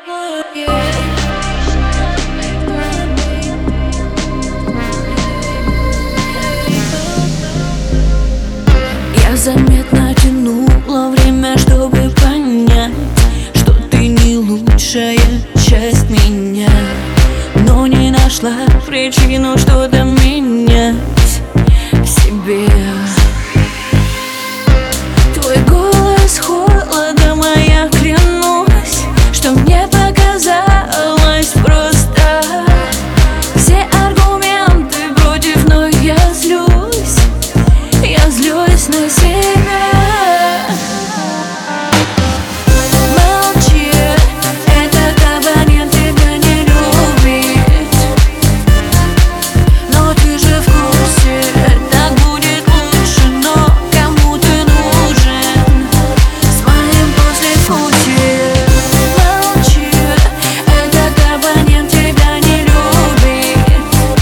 Я заметно тянула время, чтобы понять, что ты не лучшая часть меня, но не нашла причину что-то менять в себе. Твой голос холодом, а я клянусь, что мне показалось просто. Все аргументы против, но я злюсь на себя. Молчи, этот абонент тебя не любит, но ты же в курсе, так будет лучше. Но кому ты нужен с моим послевкусием? Молчи, этот абонент тебя не любит.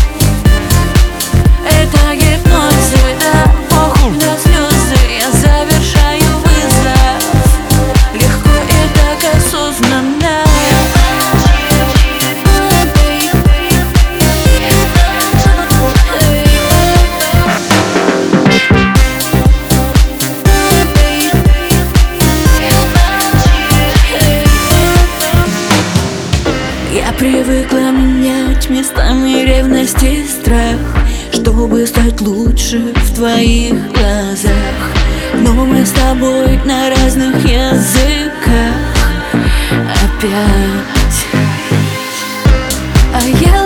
Это гипноз, это похуй на слезы. Я завершаю вызов легко и так осознанно. Я привыкла менять местами ревность и страх, чтобы стать лучше в твоих глазах. Но мы с тобой на разных языках опять. А я